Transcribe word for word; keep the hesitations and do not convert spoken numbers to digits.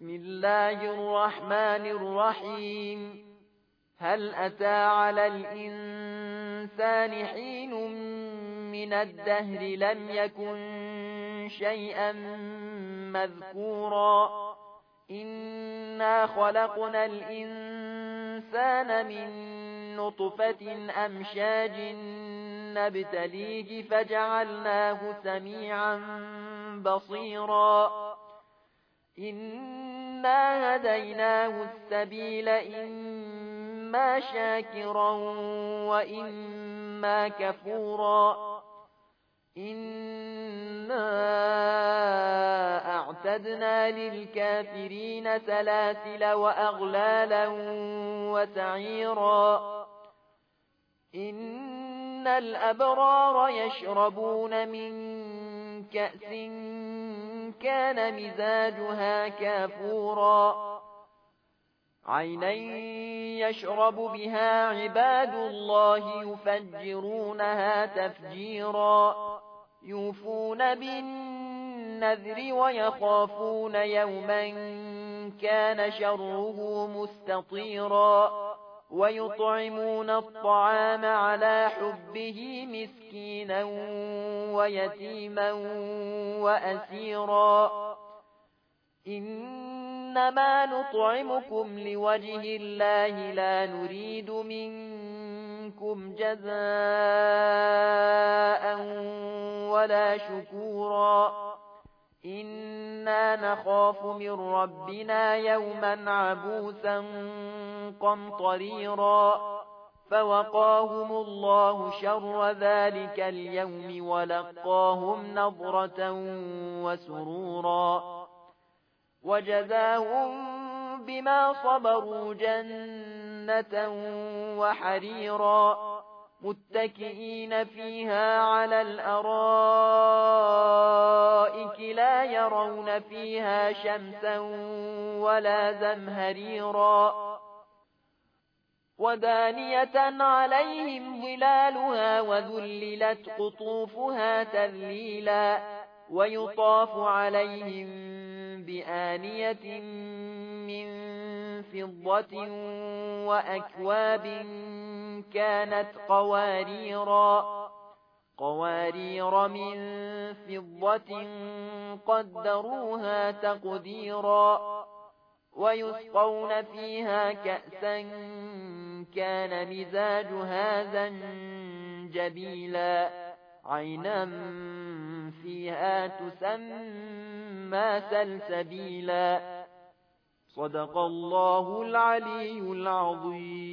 بسم الله الرحمن الرحيم هل أتى على الإنسان حين من الدهر لم يكن شيئا مذكورا إنا خلقنا الإنسان من نطفة أمشاج نبتليه فجعلناه سميعا بصيرا إنا هديناه السبيل إما شاكرا وإما كفورا إنا أعتدنا للكافرين سلاسل وأغلالا وسعيرا إن الأبرار يشربون من كأس كان مزاجها كافورا عينا يشرب بها عباد الله يفجرونها تفجيرا يوفون بالنذر ويخافون يوما كان شره مستطيرا ويطعمون الطعام على حبه مسكينا ويتيما وأسيرا إنما نطعمكم لوجه الله لا نريد منكم جزاء ولا شكورا إنا نخاف من ربنا يوما عبوسا قمطريرا فوقاهم الله شر ذلك اليوم ولقاهم نضرة وسرورا وجزاهم بما صبروا جنة وحريرا متكئين فيها على الأرائك لا يرون فيها شمسا ولا زمهريرا ودانية عليهم ظلالها وذللت قطوفها تذليلا ويطاف عليهم بآنية من فضة وأكواب كانت قواريرا قوارير من فضة قدروها تقديرا ويسقون فيها كأسا كان مزاجها زنجبيلا عينا فيها تسمى سلسبيلا صدق الله العلي العظيم.